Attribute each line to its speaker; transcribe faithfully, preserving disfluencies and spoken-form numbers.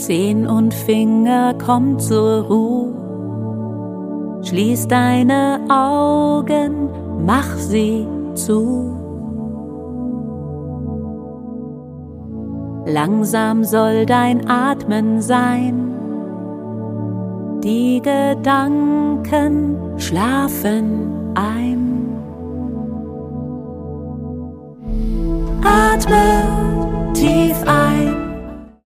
Speaker 1: Zehen und Finger, komm zur Ruhe. Schließ deine Augen, mach sie zu. Langsam soll dein Atmen sein. Die Gedanken schlafen ein.